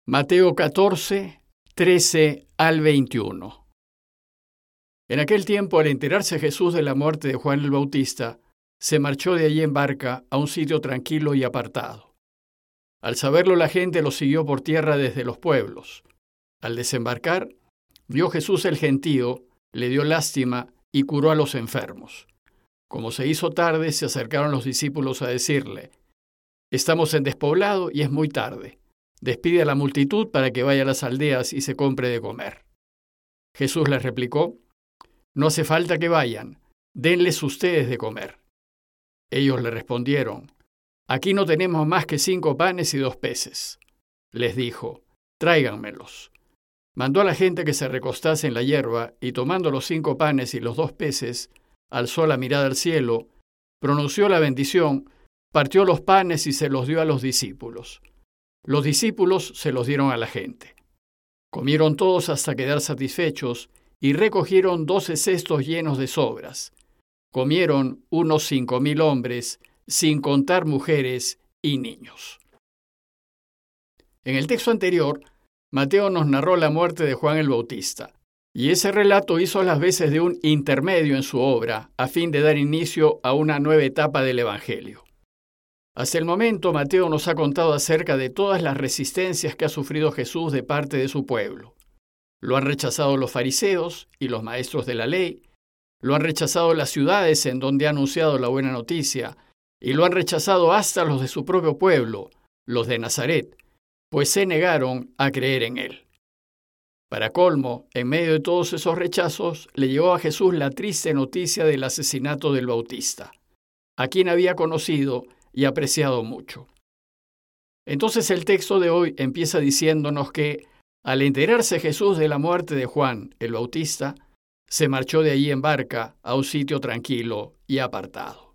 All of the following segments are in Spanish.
Mateo 14, 13 al 21. En aquel tiempo, al enterarse Jesús de la muerte de Juan el Bautista, se marchó de allí en barca a un sitio tranquilo y apartado. Al saberlo, la gente lo siguió por tierra desde los pueblos. Al desembarcar, vio Jesús el gentío, le dio lástima y curó a los enfermos. Como se hizo tarde, se acercaron los discípulos a decirle: «Estamos en despoblado y es muy tarde. Despide a la multitud para que vaya a las aldeas y se compre de comer». Jesús les replicó: «No hace falta que vayan, denles ustedes de comer». Ellos le respondieron: «Aquí no tenemos más que 5 panes y 2 peces». Les dijo: «Tráiganmelos». Mandó a la gente que se recostase en la hierba y, tomando los 5 panes y los 2 peces, alzó la mirada al cielo, pronunció la bendición, partió los panes y se los dio a los discípulos. Los discípulos se los dieron a la gente. Comieron todos hasta quedar satisfechos y recogieron 12 cestos llenos de sobras. Comieron unos 5,000 hombres, sin contar mujeres y niños. En el texto anterior, Mateo nos narró la muerte de Juan el Bautista, y ese relato hizo las veces de un intermedio en su obra, a fin de dar inicio a una nueva etapa del Evangelio. Hasta el momento, Mateo nos ha contado acerca de todas las resistencias que ha sufrido Jesús de parte de su pueblo. Lo han rechazado los fariseos y los maestros de la ley, lo han rechazado las ciudades en donde ha anunciado la buena noticia, y lo han rechazado hasta los de su propio pueblo, los de Nazaret, pues se negaron a creer en él. Para colmo, en medio de todos esos rechazos, le llegó a Jesús la triste noticia del asesinato del Bautista, a quien había conocido y apreciado mucho. Entonces el texto de hoy empieza diciéndonos que, al enterarse Jesús de la muerte de Juan el Bautista, se marchó de allí en barca a un sitio tranquilo y apartado.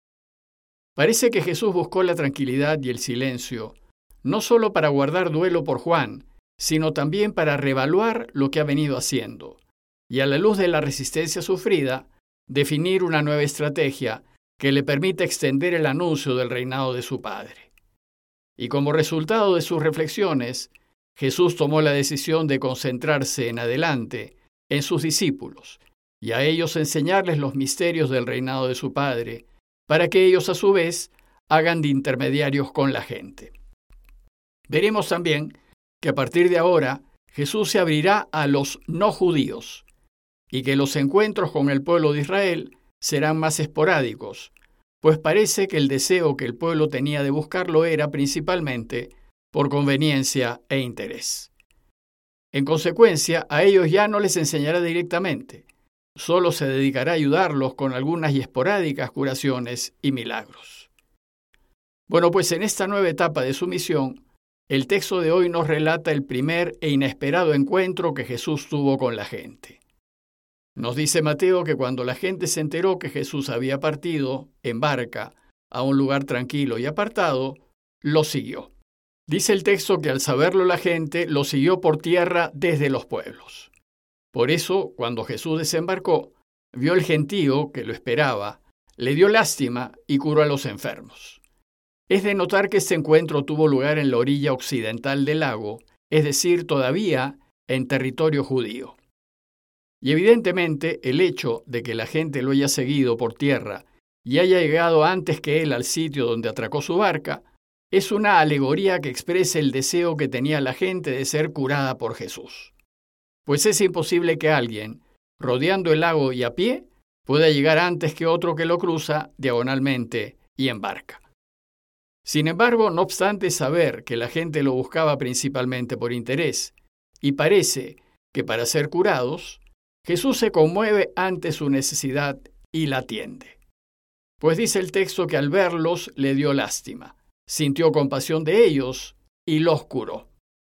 Parece que Jesús buscó la tranquilidad y el silencio, no solo para guardar duelo por Juan, sino también para reevaluar lo que ha venido haciendo, y a la luz de la resistencia sufrida, definir una nueva estrategia que le permita extender el anuncio del reinado de su Padre. Y como resultado de sus reflexiones, Jesús tomó la decisión de concentrarse en adelante en sus discípulos y a ellos enseñarles los misterios del reinado de su Padre, para que ellos a su vez hagan de intermediarios con la gente. Veremos también que a partir de ahora Jesús se abrirá a los no judíos y que los encuentros con el pueblo de Israel serán más esporádicos, pues parece que el deseo que el pueblo tenía de buscarlo era principalmente por conveniencia e interés. En consecuencia, a ellos ya no les enseñará directamente, solo se dedicará a ayudarlos con algunas y esporádicas curaciones y milagros. Bueno, pues en esta nueva etapa de su misión, el texto de hoy nos relata el primer e inesperado encuentro que Jesús tuvo con la gente. Nos dice Mateo que cuando la gente se enteró que Jesús había partido en barca a un lugar tranquilo y apartado, lo siguió. Dice el texto que al saberlo la gente lo siguió por tierra desde los pueblos. Por eso, cuando Jesús desembarcó, vio el gentío que lo esperaba, le dio lástima y curó a los enfermos. Es de notar que este encuentro tuvo lugar en la orilla occidental del lago, es decir, todavía en territorio judío. Y evidentemente el hecho de que la gente lo haya seguido por tierra y haya llegado antes que él al sitio donde atracó su barca, es una alegoría que expresa el deseo que tenía la gente de ser curada por Jesús. Pues es imposible que alguien, rodeando el lago y a pie, pueda llegar antes que otro que lo cruza diagonalmente y en barca. Sin embargo, no obstante saber que la gente lo buscaba principalmente por interés, y parece que para ser curados, Jesús se conmueve ante su necesidad y la atiende. Pues dice el texto que al verlos le dio lástima, sintió compasión de ellos y los curó.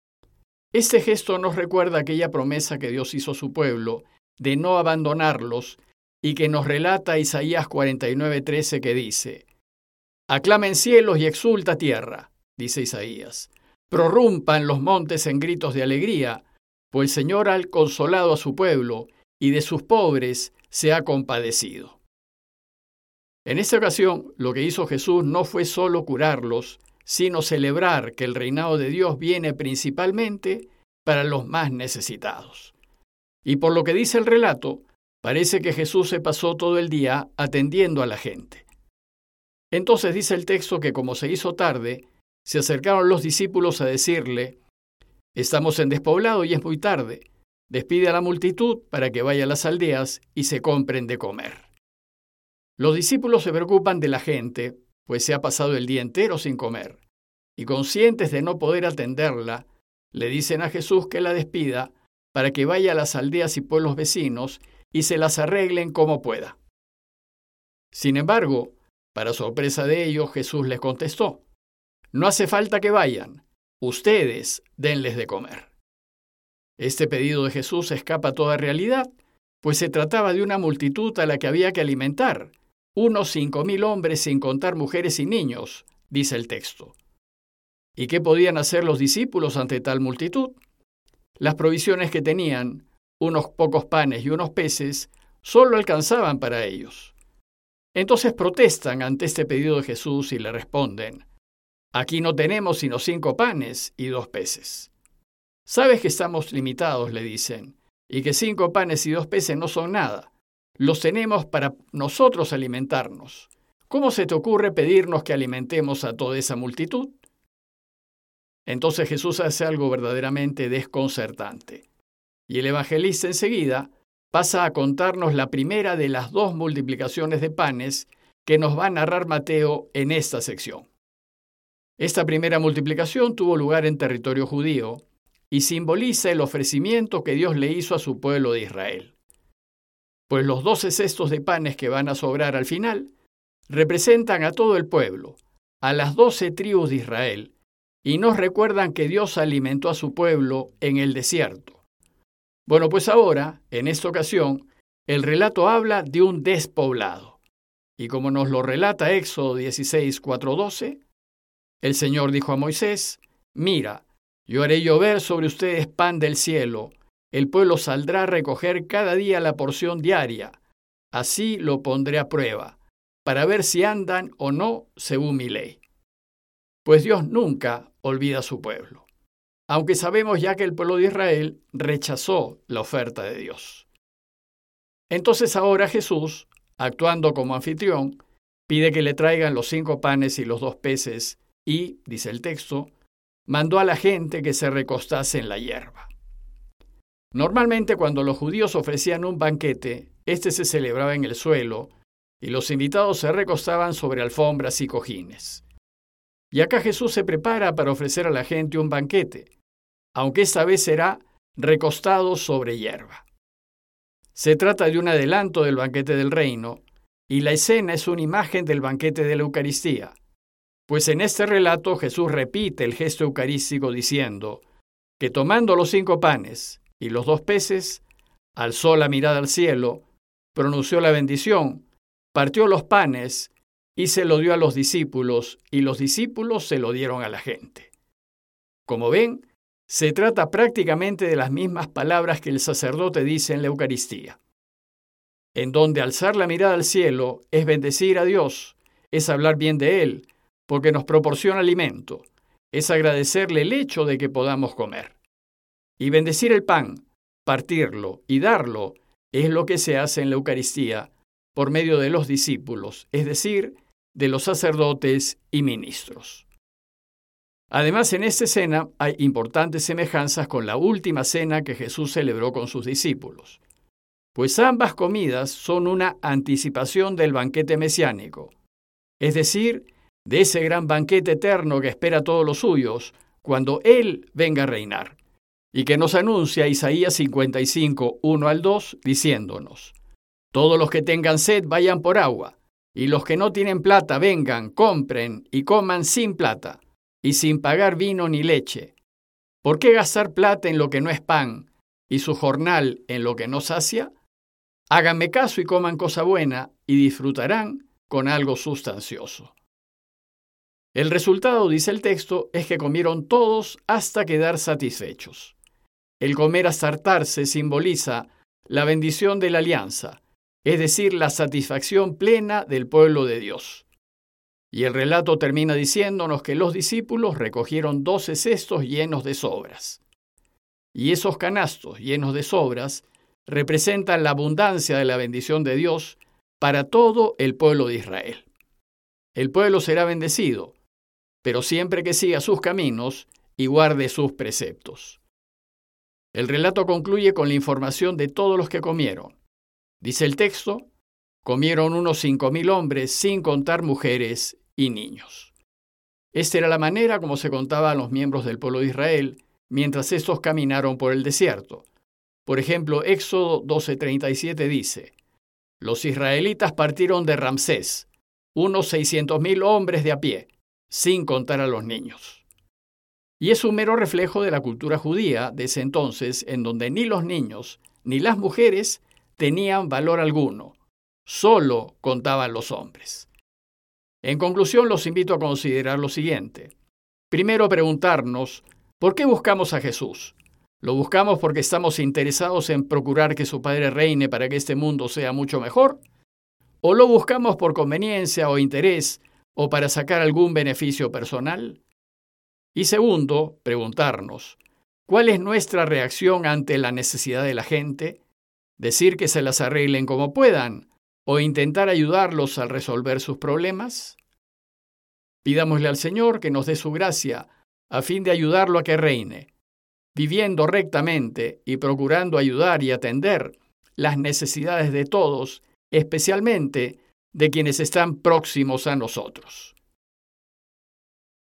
Este gesto nos recuerda aquella promesa que Dios hizo a su pueblo de no abandonarlos y que nos relata Isaías 49:13 que dice: «Aclamen cielos y exulta tierra», dice Isaías, «prorrumpan los montes en gritos de alegría, pues el Señor ha consolado a su pueblo y de sus pobres se ha compadecido». En esta ocasión, lo que hizo Jesús no fue solo curarlos, sino celebrar que el reinado de Dios viene principalmente para los más necesitados. Y por lo que dice el relato, parece que Jesús se pasó todo el día atendiendo a la gente. Entonces dice el texto que como se hizo tarde, se acercaron los discípulos a decirle: «Estamos en despoblado y es muy tarde. Despide a la multitud para que vaya a las aldeas y se compren de comer». Los discípulos se preocupan de la gente, pues se ha pasado el día entero sin comer, y conscientes de no poder atenderla, le dicen a Jesús que la despida para que vaya a las aldeas y pueblos vecinos y se las arreglen como pueda. Sin embargo, para sorpresa de ellos, Jesús les contestó: «No hace falta que vayan, ustedes denles de comer». Este pedido de Jesús escapa a toda realidad, pues se trataba de una multitud a la que había que alimentar, unos 5.000 hombres sin contar mujeres y niños, dice el texto. ¿Y qué podían hacer los discípulos ante tal multitud? Las provisiones que tenían, unos pocos panes y unos peces, solo alcanzaban para ellos. Entonces protestan ante este pedido de Jesús y le responden: «Aquí no tenemos sino 5 panes y 2 peces». «Sabes que estamos limitados», le dicen, «y que 5 panes y 2 peces no son nada. Los tenemos para nosotros alimentarnos. ¿Cómo se te ocurre pedirnos que alimentemos a toda esa multitud?». Entonces Jesús hace algo verdaderamente desconcertante. Y el evangelista enseguida pasa a contarnos la primera de las 2 multiplicaciones de panes que nos va a narrar Mateo en esta sección. Esta primera multiplicación tuvo lugar en territorio judío y simboliza el ofrecimiento que Dios le hizo a su pueblo de Israel. Pues los 12 cestos de panes que van a sobrar al final representan a todo el pueblo, a las 12 tribus de Israel, y nos recuerdan que Dios alimentó a su pueblo en el desierto. Bueno, pues ahora, en esta ocasión, el relato habla de un despoblado. Y como nos lo relata Éxodo 16, 4-12, el Señor dijo a Moisés: «Mira, yo haré llover sobre ustedes pan del cielo. El pueblo saldrá a recoger cada día la porción diaria. Así lo pondré a prueba, para ver si andan o no según mi ley». Pues Dios nunca olvida a su pueblo, aunque sabemos ya que el pueblo de Israel rechazó la oferta de Dios. Entonces ahora Jesús, actuando como anfitrión, pide que le traigan los 5 panes y los 2 peces y, dice el texto, mandó a la gente que se recostase en la hierba. Normalmente cuando los judíos ofrecían un banquete, este se celebraba en el suelo y los invitados se recostaban sobre alfombras y cojines. Y acá Jesús se prepara para ofrecer a la gente un banquete, aunque esta vez será recostado sobre hierba. Se trata de un adelanto del banquete del reino, y la escena es una imagen del banquete de la Eucaristía, pues en este relato Jesús repite el gesto eucarístico diciendo que tomando los 5 panes y los 2 peces, alzó la mirada al cielo, pronunció la bendición, partió los panes y se lo dio a los discípulos, y los discípulos se lo dieron a la gente. Como ven, se trata prácticamente de las mismas palabras que el sacerdote dice en la Eucaristía, en donde alzar la mirada al cielo es bendecir a Dios, es hablar bien de Él, porque nos proporciona alimento, es agradecerle el hecho de que podamos comer. Y bendecir el pan, partirlo y darlo, es lo que se hace en la Eucaristía por medio de los discípulos, es decir, de los sacerdotes y ministros. Además, en esta escena hay importantes semejanzas con la última cena que Jesús celebró con sus discípulos, pues ambas comidas son una anticipación del banquete mesiánico, es decir, de ese gran banquete eterno que espera a todos los suyos cuando Él venga a reinar, y que nos anuncia Isaías 55, 1-2, diciéndonos: «Todos los que tengan sed vayan por agua, y los que no tienen plata vengan, compren y coman sin plata, y sin pagar vino ni leche. ¿Por qué gastar plata en lo que no es pan, y su jornal en lo que no sacia? Háganme caso y coman cosa buena, y disfrutarán con algo sustancioso». El resultado, dice el texto, es que comieron todos hasta quedar satisfechos. El comer hasta hartarse simboliza la bendición de la alianza, es decir, la satisfacción plena del pueblo de Dios. Y el relato termina diciéndonos que los discípulos recogieron 12 cestos llenos de sobras. Y esos canastos llenos de sobras representan la abundancia de la bendición de Dios para todo el pueblo de Israel. El pueblo será bendecido, pero siempre que siga sus caminos y guarde sus preceptos. El relato concluye con la información de todos los que comieron. Dice el texto, comieron unos 5,000 hombres, sin contar mujeres y niños. Esta era la manera como se contaba a los miembros del pueblo de Israel mientras estos caminaron por el desierto. Por ejemplo, Éxodo 12:37 dice, los israelitas partieron de Ramsés, unos 600,000 hombres de a pie, sin contar a los niños. Y es un mero reflejo de la cultura judía de ese entonces, en donde ni los niños ni las mujeres tenían valor alguno, solo contaban los hombres. En conclusión, los invito a considerar lo siguiente. Primero, preguntarnos, ¿por qué buscamos a Jesús? ¿Lo buscamos porque estamos interesados en procurar que su Padre reine para que este mundo sea mucho mejor? ¿O lo buscamos por conveniencia o interés o para sacar algún beneficio personal? Y segundo, preguntarnos, ¿cuál es nuestra reacción ante la necesidad de la gente? ¿Decir que se las arreglen como puedan o intentar ayudarlos a resolver sus problemas? Pidámosle al Señor que nos dé su gracia a fin de ayudarlo a que reine, viviendo rectamente y procurando ayudar y atender las necesidades de todos, especialmente de quienes están próximos a nosotros.